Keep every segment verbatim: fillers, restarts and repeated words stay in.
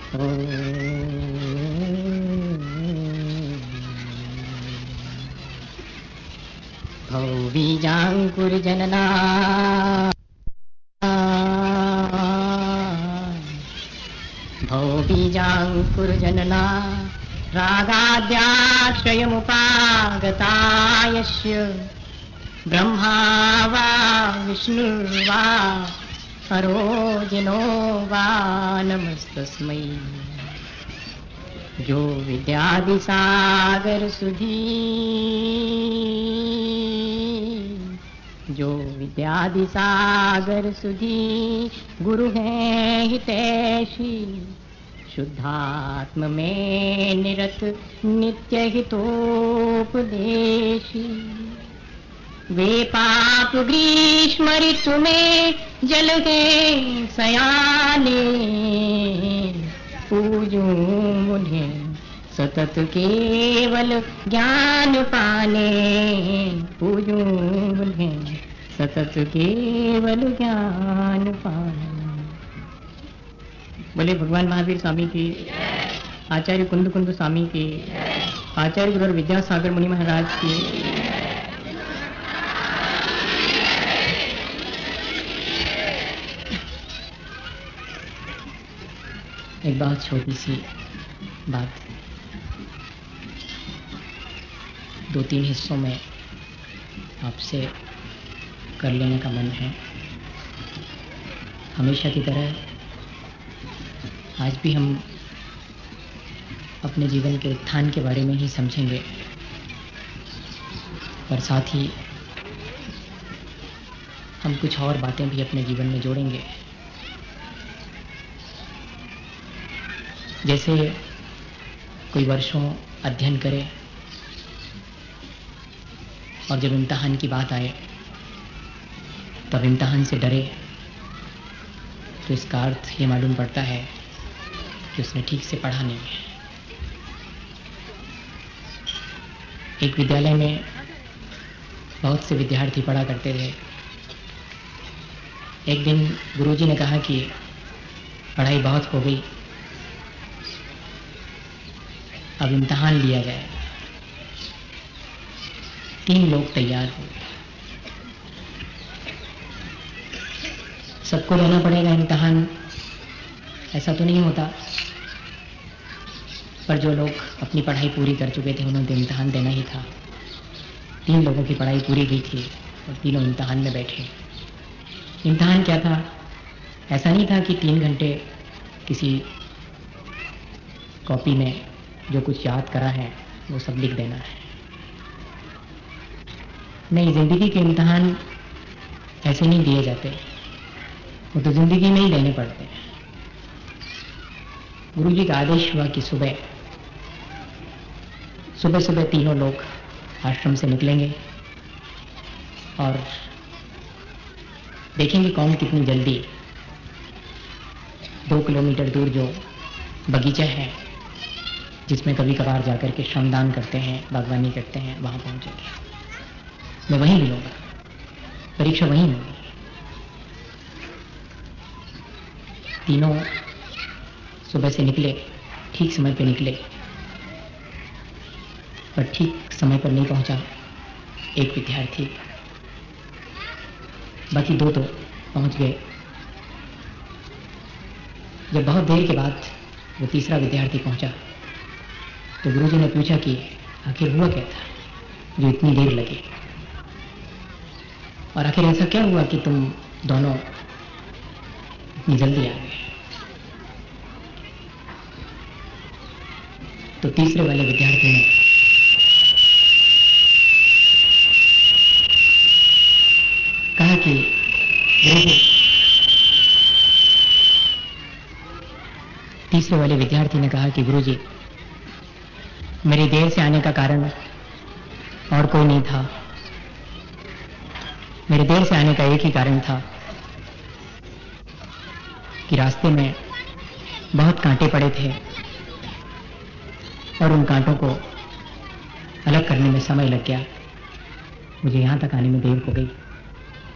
भौबीजाङ्कुरजनना भौबीजाङ्कुरजनना रागाद्याश्रयमुपागता यस्य ब्रह्मा वा विष्णुर्वा हरो जनो वा नमस्तस्मै। जो विद्यादिसागर सुधी जो विद्यादिसागर सुधी गुरु हैं हितैषी, शुद्धात्म में निरत नित्य हितोपदेशी। वे पाप ग्रीष्म ऋतु में जल के सयाने, पूजूं उन्हें सतत केवल ज्ञान पाने, पूजूं उन्हें सतत केवल ज्ञान पाने। बोले भगवान महावीर स्वामी की, आचार्य कुंद कुंद स्वामी की, आचार्य गुरु विद्यासागर मुनि महाराज की। एक बहुत छोटी सी बात दो तीन हिस्सों में आपसे कर लेने का मन है। हमेशा की तरह आज भी हम अपने जीवन के उत्थान के बारे में ही समझेंगे, पर साथ ही हम कुछ और बातें भी अपने जीवन में जोड़ेंगे। जैसे कोई वर्षों अध्ययन करे और जब इम्तिहान की बात आए तब इम्तिहान से डरे, तो इसका अर्थ ये मालूम पड़ता है कि उसने ठीक से पढ़ा नहीं है। एक विद्यालय में बहुत से विद्यार्थी पढ़ा करते थे। एक दिन गुरुजी ने कहा कि पढ़ाई बहुत हो गई, अब इम्तिहान लिया जाए। तीन लोग तैयार हुए। सबको देना पड़ेगा इम्तिहान, ऐसा तो नहीं होता, पर जो लोग अपनी पढ़ाई पूरी कर चुके थे उन्होंने इम्तिहान देना ही था। तीन लोगों की पढ़ाई पूरी हुई थी और तीनों इम्तिहान में बैठे। इम्तिहान क्या था? ऐसा नहीं था कि तीन घंटे किसी कॉपी में जो कुछ याद करा है वो सब लिख देना है। नहीं, जिंदगी के इम्तिहान ऐसे नहीं दिए जाते, वो तो जिंदगी में ही देने पड़ते हैं। गुरुजी का आदेश हुआ कि सुबह सुबह सुबह तीनों लोग आश्रम से निकलेंगे और देखेंगे कौन कितनी जल्दी दो किलोमीटर दूर जो बगीचा है जिसमें कभी कभार जाकर के श्रमदान करते हैं, बागवानी करते हैं, वहां पहुंचेंगे। मैं वहीं मिलूंगा, परीक्षा वहीं होगी। तीनों सुबह से निकले, ठीक समय पे निकले, पर ठीक समय पर नहीं पहुंचा एक विद्यार्थी। बाकी दो तो पहुंच गए। जब बहुत देर के बाद वो तीसरा विद्यार्थी पहुंचा तो गुरुजी ने पूछा कि आखिर हुआ क्या था जो इतनी देर लगी, और आखिर ऐसा क्या हुआ कि तुम दोनों इतनी जल्दी आ गए। तो तीसरे वाले विद्यार्थी ने कहा कि गुरुजी, तीसरे वाले विद्यार्थी ने कहा कि गुरुजी, मेरी देर से आने का कारण और कोई नहीं था। मेरे देर से आने का एक ही कारण था कि रास्ते में बहुत कांटे पड़े थे और उन कांटों को अलग करने में समय लग गया। मुझे यहां तक आने में देर हो गई।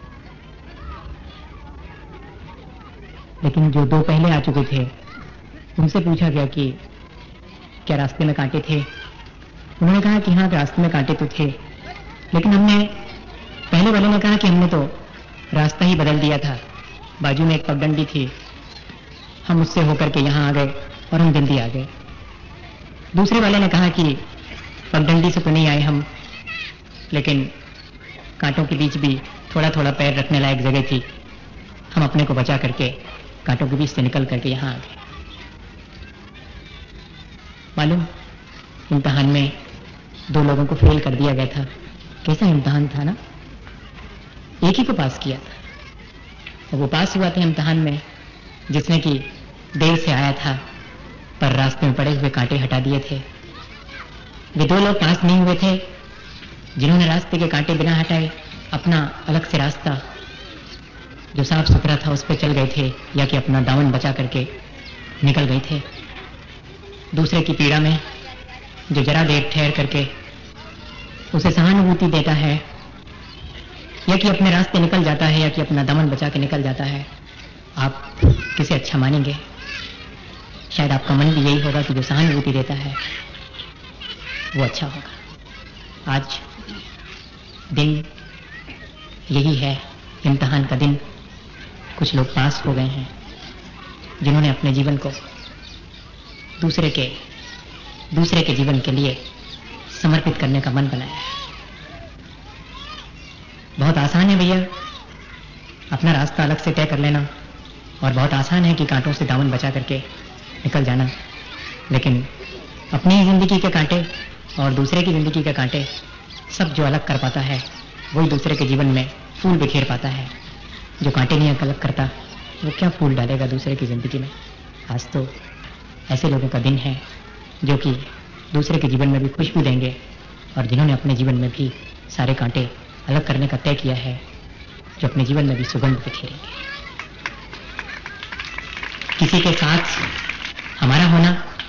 लेकिन जो दो पहले आ चुके थे उनसे पूछा गया कि क्या रास्ते में कांटे थे। उन्होंने कहा कि हाँ, रास्ते में कांटे तो थे, लेकिन हमने, पहले वाले ने कहा कि हमने तो रास्ता ही बदल दिया था, बाजू में एक पगडंडी थी, हम उससे होकर के यहाँ आ गए और हम जल्दी आ गए। दूसरे वाले ने कहा कि पगडंडी से तो नहीं आए हम, लेकिन कांटों के बीच भी थोड़ा थोड़ा पैर रखने लायक जगह थी, हम अपने को बचा करके कांटों के बीच से निकल करके यहाँ आ गए। मालूम, इम्तहान में दो लोगों को फेल कर दिया गया था। कैसा इम्तहान था ना, एक ही को पास किया था। और वो पास हुआ था इम्तहान में जिसने कि देर से आया था पर रास्ते में पड़े हुए कांटे हटा दिए थे। वे दो लोग पास नहीं हुए थे जिन्होंने रास्ते के कांटे बिना हटाए अपना अलग से रास्ता जो साफ सुथरा था उस पर चल गए थे, या कि अपना दामन बचा करके निकल गए थे। दूसरे की पीड़ा में जो जरा देर ठहर करके उसे सहानुभूति देता है, या कि अपने रास्ते निकल जाता है, या कि अपना दामन बचा के निकल जाता है, आप किसे अच्छा मानेंगे? शायद आपका मन भी यही होगा कि जो सहानुभूति देता है वो अच्छा होगा। आज दिन यही है, इम्तहान का दिन। कुछ लोग पास हो गए हैं जिन्होंने अपने जीवन को दूसरे के दूसरे के जीवन के लिए समर्पित करने का मन बनाया है। बहुत आसान है भैया अपना रास्ता अलग से तय कर लेना, और बहुत आसान है कि कांटों से दामन बचा करके निकल जाना, लेकिन अपनी ही जिंदगी के कांटे और दूसरे की जिंदगी के कांटे सब जो अलग कर पाता है वही दूसरे के जीवन में फूल बिखेर पाता है। जो कांटे नहीं अलग करता वो क्या फूल डालेगा दूसरे की जिंदगी में। आज तो ऐसे लोगों का दिन है जो कि दूसरे के जीवन में भी खुशबू देंगे, और जिन्होंने अपने जीवन में भी सारे कांटे अलग करने का तय किया है, जो अपने जीवन में भी सुगंध बिखेरेंगे। किसी के साथ हमारा होना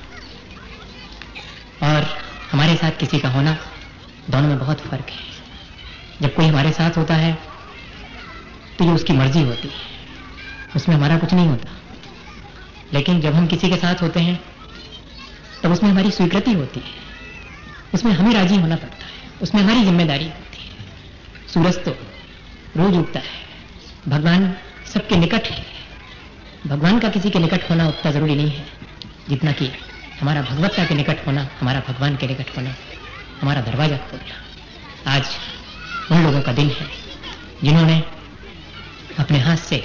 और हमारे साथ किसी का होना, दोनों में बहुत फर्क है। जब कोई हमारे साथ होता है तो ये उसकी मर्जी होती है, उसमें हमारा कुछ नहीं होता। लेकिन जब हम किसी के साथ होते हैं तब उसमें हमारी स्वीकृति होती है, उसमें हमें राजी होना पड़ता है, उसमें हमारी जिम्मेदारी होती है। सूरज तो रोज उगता है, भगवान सबके निकट है। भगवान का किसी के निकट होना उतना जरूरी नहीं है जितना कि हमारा भगवत्ता के निकट होना, हमारा भगवान के निकट होना, हमारा दरवाजा खोलना। आज उन लोगों का दिन है जिन्होंने अपने हाथ से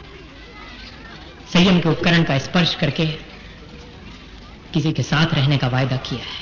संयम के उपकरण का स्पर्श करके किसी के साथ रहने का वायदा किया है।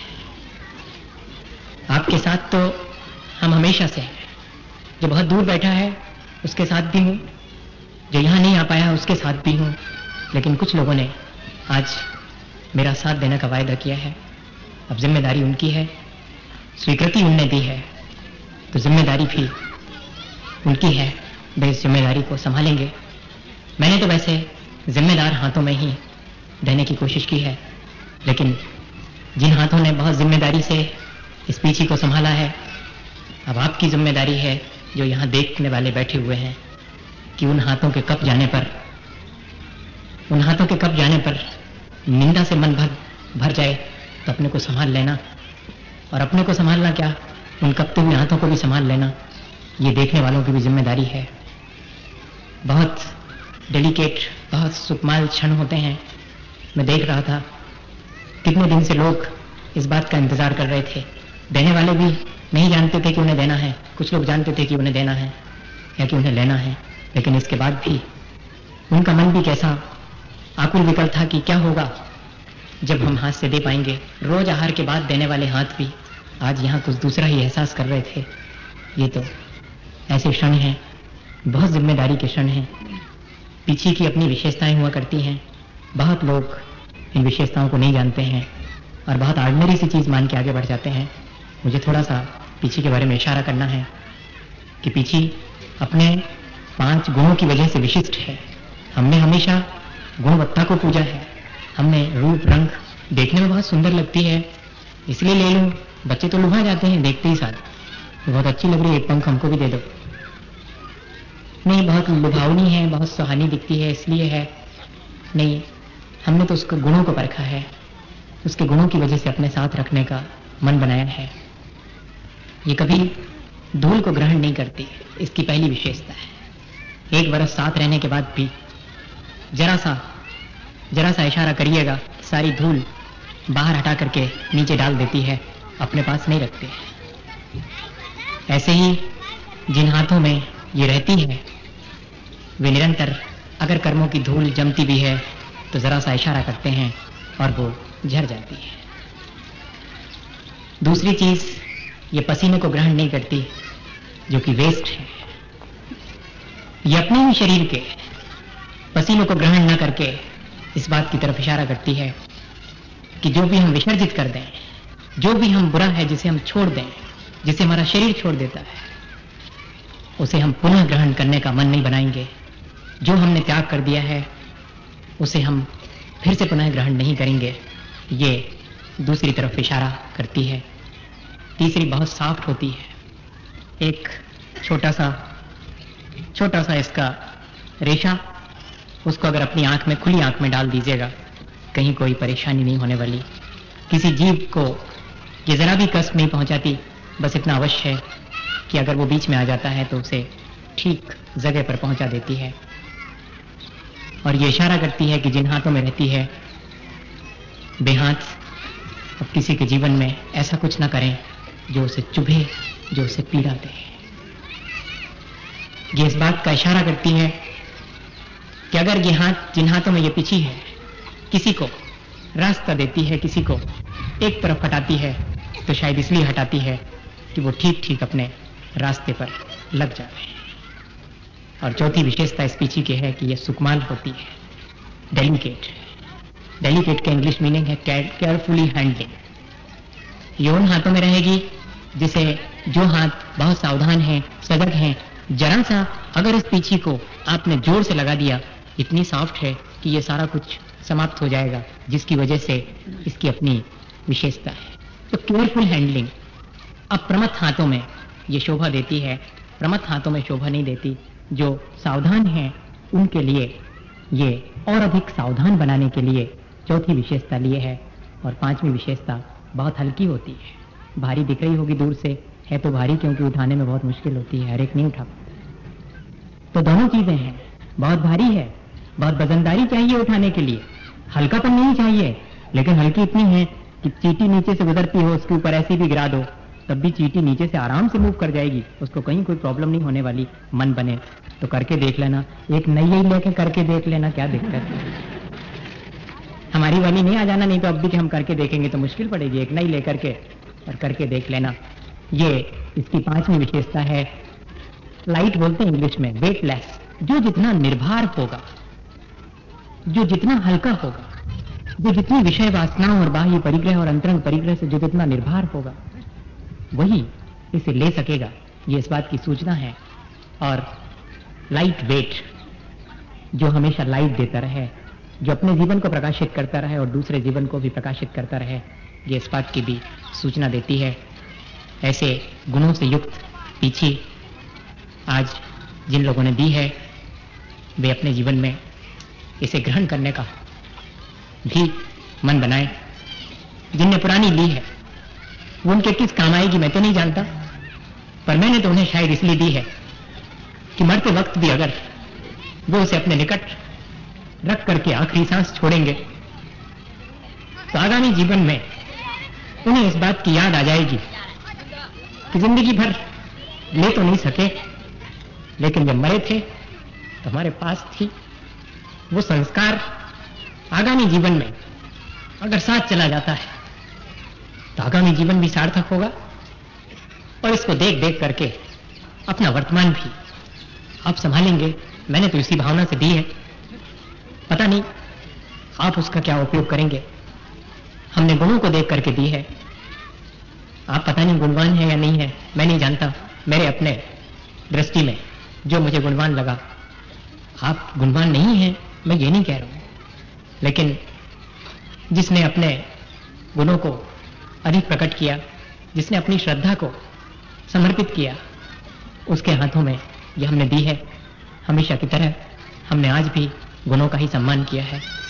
आपके साथ तो हम हमेशा से हैं। जो बहुत दूर बैठा है उसके साथ भी हूं, जो यहां नहीं आ पाया उसके साथ भी हूं, लेकिन कुछ लोगों ने आज मेरा साथ देने का वायदा किया है। अब जिम्मेदारी उनकी है, स्वीकृति उनने दी है तो जिम्मेदारी भी उनकी है, वे इस जिम्मेदारी को संभालेंगे। मैंने तो वैसे जिम्मेदार हाथों में ही देने की कोशिश की है, लेकिन जिन हाथों ने बहुत जिम्मेदारी से इस पीछी को संभाला है, अब आपकी जिम्मेदारी है जो यहां देखने वाले बैठे हुए हैं कि उन हाथों के कब जाने पर उन हाथों के कब जाने पर निंदा से मन भर भर जाए तो अपने को संभाल लेना, और अपने को संभालना क्या, उन कपते हुए हाथों को भी संभाल लेना, ये देखने वालों की भी जिम्मेदारी है। बहुत डेलिकेट, बहुत सुकमाल क्षण होते हैं। मैं देख रहा था कितने दिन से लोग इस बात का इंतजार कर रहे थे। देने वाले भी नहीं जानते थे कि उन्हें देना है, कुछ लोग जानते थे कि उन्हें देना है या कि उन्हें लेना है, लेकिन इसके बाद भी उनका मन भी कैसा आकुल विकल था कि क्या होगा जब हम हाथ से दे पाएंगे। रोज आहार के बाद देने वाले हाथ भी आज यहाँ कुछ दूसरा ही एहसास कर रहे थे। ये तो ऐसे क्षण हैं, बहुत जिम्मेदारी के क्षण हैं। पीछे की अपनी विशेषताएं हुआ करती हैं, बहुत लोग इन विशेषताओं को नहीं जानते हैं और बहुत ऑर्डिनरी सी चीज मान के आगे बढ़ जाते हैं। मुझे थोड़ा सा पीछे के बारे में इशारा करना है कि पीछे अपने पांच गुणों की वजह से विशिष्ट है। हमने हमेशा गुणवत्ता को पूजा है। हमने रूप रंग देखने में बहुत सुंदर लगती है इसलिए ले लो, बच्चे तो लुभा जाते हैं देखते ही साथ, बहुत अच्छी लग रही है, एक पंख हमको भी दे दो। नहीं, बहुत लुभावनी है, बहुत सुहानी दिखती है इसलिए है, नहीं, हमने तो उसके गुणों को परखा है, उसके गुणों की वजह से अपने साथ रखने का मन बनाया है। ये कभी धूल को ग्रहण नहीं करती, इसकी पहली विशेषता है। एक बरस साथ रहने के बाद भी जरा सा जरा सा इशारा करिएगा, सारी धूल बाहर हटा करके नीचे डाल देती है, अपने पास नहीं रखते। ऐसे ही जिन हाथों में ये रहती है, वे निरंतर अगर कर्मों की धूल जमती भी है तो जरा सा इशारा करते हैं और वो झड़ जाती है। दूसरी चीज, ये पसीने को ग्रहण नहीं करती, जो कि वेस्ट है। ये अपने ही शरीर के पसीने को ग्रहण न करके इस बात की तरफ इशारा करती है कि जो भी हम विसर्जित कर दें, जो भी हम बुरा है जिसे हम छोड़ दें, जिसे हमारा शरीर छोड़ देता है, उसे हम पुनः ग्रहण करने का मन नहीं बनाएंगे। जो हमने त्याग कर दिया है उसे हम फिर से पुनः ग्रहण नहीं करेंगे। ये दूसरी तरफ इशारा करती है। तीसरी बहुत सॉफ्ट होती है। एक छोटा सा छोटा सा इसका रेशा, उसको अगर अपनी आंख में, खुली आंख में डाल दीजिएगा, कहीं कोई परेशानी नहीं होने वाली। किसी जीव को ये जरा भी कष्ट नहीं पहुंचाती। बस इतना अवश्य है कि अगर वो बीच में आ जाता है तो उसे ठीक जगह पर पहुंचा देती है। और ये इशारा करती है कि जिन हाथों में रहती है, बेहाथ अब किसी के जीवन में ऐसा कुछ ना करें जो उसे चुभे, जो उसे पीड़ा दे। ये इस बात का इशारा करती है कि अगर ये हाथ, जिन हाथों में ये पिछी है, किसी को रास्ता देती है, किसी को एक तरफ हटाती है, तो शायद इसलिए हटाती है कि वो ठीक ठीक अपने रास्ते पर लग जाए। और चौथी विशेषता इस पीछी की है कि यह सुकुमार होती है, डेलिकेट। डेलिकेट का इंग्लिश मीनिंग है केयरफुली हैंडलिंग। ये उन हाथों में रहेगी जिसे, जो हाथ बहुत सावधान हैं, सजग हैं। जरा सा अगर इस पीछी को आपने जोर से लगा दिया, इतनी सॉफ्ट है कि ये सारा कुछ समाप्त हो जाएगा, जिसकी वजह से इसकी अपनी विशेषता है। तो केयरफुल हैंडलिंग अप्रमत्त हाथों में ये शोभा देती है, प्रमत्त हाथों में शोभा नहीं देती। जो सावधान हैं उनके लिए ये और अधिक सावधान बनाने के लिए चौथी विशेषता लिए है। और पांचवी विशेषता बहुत हल्की होती है। भारी दिख रही होगी दूर से, है तो भारी, क्योंकि उठाने में बहुत मुश्किल होती है, हर एक नहीं उठा। तो दोनों चीजें हैं, बहुत भारी है, बहुत वजनदारी चाहिए उठाने के लिए, हल्कापन नहीं चाहिए। लेकिन हल्की इतनी है कि चींटी नीचे से गुजरती हो, उसके ऊपर ऐसी भी गिरा दो, तब भी चींटी नीचे से आराम से मूव कर जाएगी, उसको कहीं कोई प्रॉब्लम नहीं होने वाली। मन बने तो करके देख लेना, एक नई लेके करके देख लेना, क्या दिक्कत है। हमारी वाली नहीं आ जाना, नहीं तो अब भी कि हम करके देखेंगे तो मुश्किल पड़ेगी। एक नई लेकर के और करके देख लेना। ये इसकी पांचवी विशेषता है, लाइट बोलते हैं इंग्लिश में, वेटलेस। जो जितना निर्भर होगा, जो जितना हल्का होगा, जो जितनी विषय वासनाओं और बाह्य परिग्रह और अंतरंग परिग्रह से जो जितना निर्भर होगा, वही इसे ले सकेगा। ये इस बात की सूचना है। और लाइट वेट, जो हमेशा लाइट देता रहे, जो अपने जीवन को प्रकाशित करता रहे और दूसरे जीवन को भी प्रकाशित करता रहे, ये इस बात की भी सूचना देती है। ऐसे गुणों से युक्त पीछी आज जिन लोगों ने दी है, वे अपने जीवन में इसे ग्रहण करने का भी मन बनाए। जिनने पुरानी ली है वो उनके किस काम आएगी मैं तो नहीं जानता, पर मैंने तो उन्हें शायद इसलिए दी है कि मरते वक्त भी अगर वो उसे अपने निकट रख करके आखिरी सांस छोड़ेंगे तो आगामी जीवन में उन्हें इस बात की याद आ जाएगी कि जिंदगी भर ले तो नहीं सके, लेकिन जब मरे थे तो हमारे पास थी। वो संस्कार आगामी जीवन में अगर साथ चला जाता है तो आगामी जीवन भी सार्थक होगा। और इसको देख देख करके अपना वर्तमान भी आप संभालेंगे। मैंने तो इसी भावना से दी है, पता नहीं आप उसका क्या उपयोग करेंगे। हमने गुणों को देख करके दी है, आप पता नहीं गुणवान है या नहीं है, मैं नहीं जानता। मेरे अपने दृष्टि में जो मुझे गुणवान लगा, आप गुणवान नहीं हैं, मैं ये नहीं कह रहा हूं, लेकिन जिसने अपने गुणों को अधिक प्रकट किया, जिसने अपनी श्रद्धा को समर्पित किया, उसके हाथों में ये हमने दी है। हमेशा की तरह हमने आज भी गुणों का ही सम्मान किया है।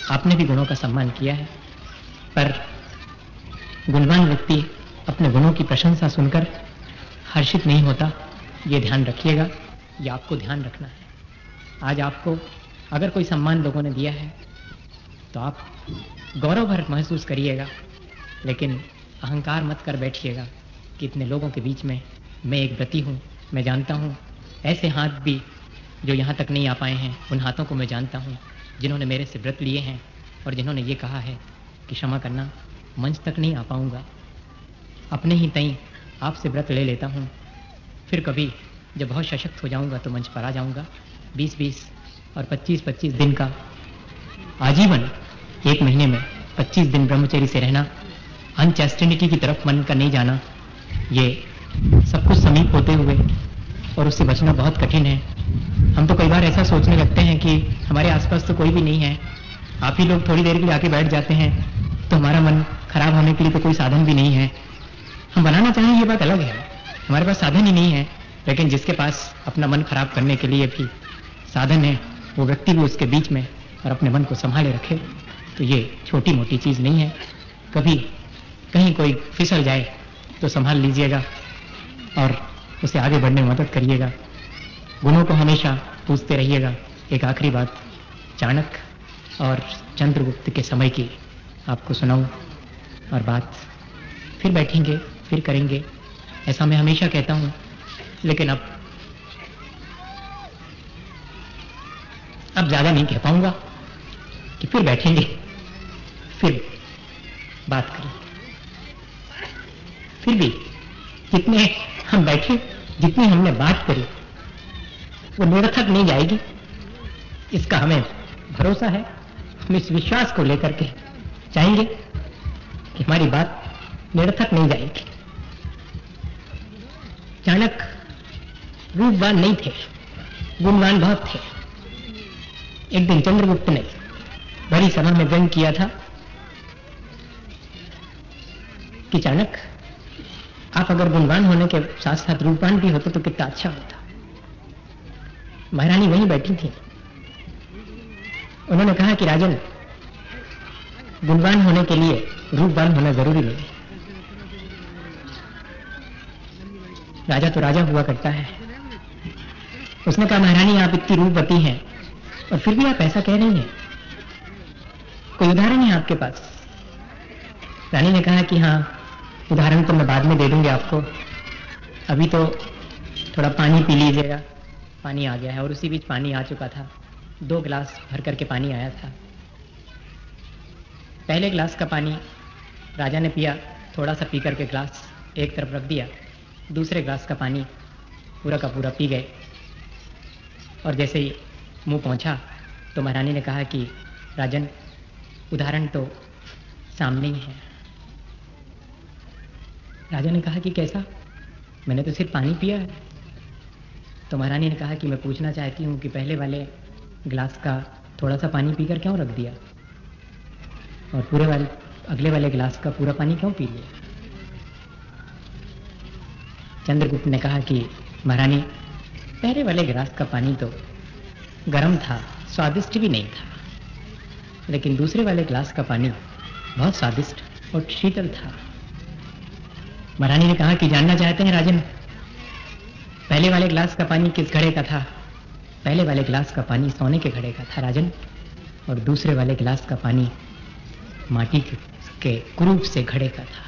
आपने भी गुणों का सम्मान किया है, पर गुणवान व्यक्ति अपने गुणों की प्रशंसा सुनकर हर्षित नहीं होता, ये ध्यान रखिएगा, ये आपको ध्यान रखना है। आज आपको अगर कोई सम्मान लोगों ने दिया है तो आप गौरव भर महसूस करिएगा, लेकिन अहंकार मत कर बैठिएगा कि इतने लोगों के बीच में मैं एक व्रती हूँ। मैं जानता हूँ ऐसे हाथ भी जो यहाँ तक नहीं आ पाए हैं, उन हाथों को मैं जानता हूँ जिन्होंने मेरे से व्रत लिए हैं और जिन्होंने ये कहा है कि क्षमा करना, मंच तक नहीं आ पाऊँगा, अपने ही तई आपसे व्रत ले लेता हूँ, फिर कभी जब बहुत सशक्त हो जाऊँगा तो मंच पर आ जाऊँगा। बीस बीस और पच्चीस पच्चीस दिन का आजीवन, एक महीने में पच्चीस दिन ब्रह्मचर्य से रहना, अनचैस्टिनिटी की तरफ मन का नहीं जाना, ये सब कुछ समीप होते हुए और उससे बचना बहुत कठिन है। हम तो कई बार ऐसा सोचने लगते हैं कि हमारे आसपास तो कोई भी नहीं है, आप ही लोग थोड़ी देर के लिए आके बैठ जाते हैं, तो हमारा मन खराब होने के लिए तो कोई साधन भी नहीं है। हम बनाना चाहें ये बात अलग है, हमारे पास साधन ही नहीं है, लेकिन जिसके पास अपना मन खराब करने के लिए भी साधन है, वो व्यक्ति भी उसके बीच में और अपने मन को संभाले रखे, तो ये छोटी मोटी चीज़ नहीं है। कभी कहीं कोई फिसल जाए तो संभाल लीजिएगा और उसे आगे बढ़ने में मदद करिएगा। गुणों को हमेशा पूछते रहिएगा। एक आखिरी बात चाणक्य और चंद्रगुप्त के समय की आपको सुनाऊं, और बात फिर बैठेंगे फिर करेंगे, ऐसा मैं हमेशा कहता हूं, लेकिन अब अब ज्यादा नहीं कह पाऊंगा कि फिर बैठेंगे फिर बात करेंगे। फिर भी जितने हम बैठे, जितनी हमने बात करी, वो निरर्थक नहीं जाएगी, इसका हमें भरोसा है। हम इस विश्वास को लेकर के चाहेंगे कि हमारी बात निरर्थक नहीं जाएगी। चाणक्य रूपवान नहीं थे, गुणवान बहुत थे। एक दिन चंद्रगुप्त ने बड़ी सभा में व्यंग किया था कि चाणक्य, आप अगर गुणवान होने के साथ साथ रूपवान भी होते तो कितना अच्छा होता। महारानी वहीं बैठी थी। उन्होंने कहा कि राजन, गुणवान होने के लिए रूपवान होना जरूरी नहीं। राजा तो राजा हुआ करता है। उसने कहा, महारानी आप इतनी रूपवती हैं और फिर भी आप ऐसा कह रही हैं, कोई उदाहरण है आपके पास? रानी ने कहा कि हाँ, उदाहरण तो मैं बाद में दे दूंगी आपको, अभी तो थोड़ा पानी पी लीजिएगा। पानी आ गया है, और उसी बीच पानी आ चुका था। दो गिलास भर करके पानी आया था। पहले गिलास का पानी राजा ने पिया, थोड़ा सा पी करके गिलास एक तरफ रख दिया। दूसरे गिलास का पानी पूरा का पूरा पी गए, और जैसे ही मुंह पहुंचा तो महारानी ने कहा कि राजन, उदाहरण तो सामने ही है। राजा ने कहा कि कैसा? मैंने तो सिर्फ पानी पिया है। तो महारानी ने कहा कि मैं पूछना चाहती हूँ कि पहले वाले गिलास का थोड़ा सा पानी पीकर क्यों रख दिया, और पूरे वाले अगले वाले गिलास का पूरा पानी क्यों पी लिया? चंद्रगुप्त ने कहा कि महारानी, पहले वाले गिलास का पानी तो गर्म था, स्वादिष्ट भी नहीं था, लेकिन दूसरे वाले गिलास का पानी बहुत स्वादिष्ट और शीतल था। महारानी ने कहा कि जानना चाहते हैं राजन, पहले वाले गिलास का पानी किस घड़े का था? पहले वाले गिलास का पानी सोने के घड़े का था राजन, और दूसरे वाले गिलास का पानी माटी के, के कुरूप से घड़े का था।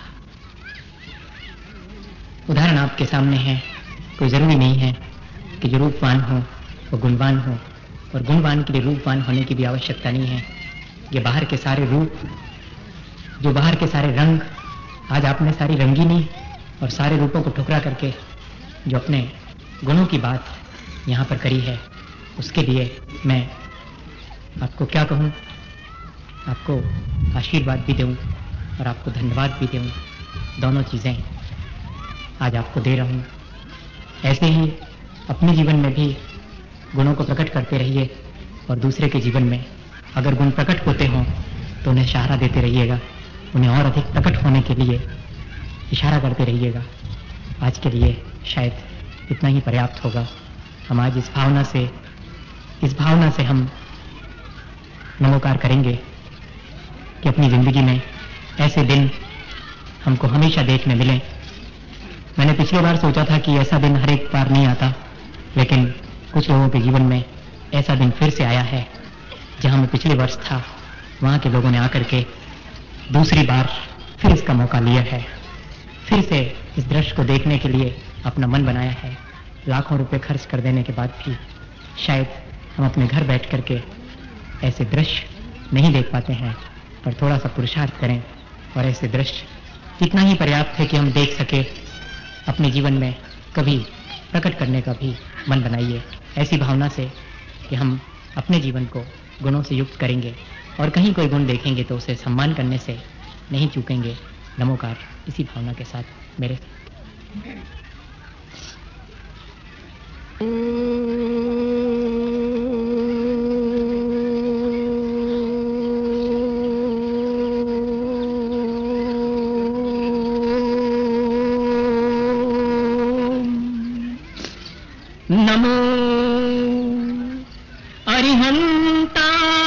उदाहरण आपके सामने है। कोई जरूरी नहीं है कि जो रूपवान हो वो गुणवान हो, और गुणवान के लिए रूपवान होने की भी आवश्यकता नहीं है। ये बाहर के सारे रूप, जो बाहर के सारे रंग, आज आपने सारी रंगीनी और सारे रूपों को ठुकरा करके जो अपने गुणों की बात यहाँ पर करी है, उसके लिए मैं आपको क्या कहूँ, आपको आशीर्वाद भी दूँ और आपको धन्यवाद भी दूँ। दोनों चीज़ें आज आपको दे रहा हूँ। ऐसे ही अपने जीवन में भी गुणों को प्रकट करते रहिए, और दूसरे के जीवन में अगर गुण प्रकट होते हों तो उन्हें सहारा देते रहिएगा, उन्हें और अधिक प्रकट होने के लिए इशारा करते रहिएगा। आज के लिए शायद इतना ही पर्याप्त होगा। हम आज इस भावना से इस भावना से हम नमोकार करेंगे कि अपनी जिंदगी में ऐसे दिन हमको हमेशा देखने मिले। मैंने पिछली बार सोचा था कि ऐसा दिन हर एक बार नहीं आता, लेकिन कुछ लोगों के जीवन में ऐसा दिन फिर से आया है। जहां मैं पिछले वर्ष था, वहां के लोगों ने आकर के दूसरी बार फिर इसका मौका लिया है, फिर से इस दृश्य को देखने के लिए अपना मन बनाया है। लाखों रुपए खर्च कर देने के बाद भी शायद हम अपने घर बैठ करके ऐसे दृश्य नहीं देख पाते हैं, पर थोड़ा सा पुरुषार्थ करें और ऐसे दृश्य इतना ही पर्याप्त है कि हम देख सके। अपने जीवन में कभी प्रकट करने का भी मन बनाइए, ऐसी भावना से कि हम अपने जीवन को गुणों से युक्त करेंगे और कहीं कोई गुण देखेंगे तो उसे सम्मान करने से नहीं चूकेंगे। नमोकार, इसी भावना के साथ मेरे नमो अरिहंता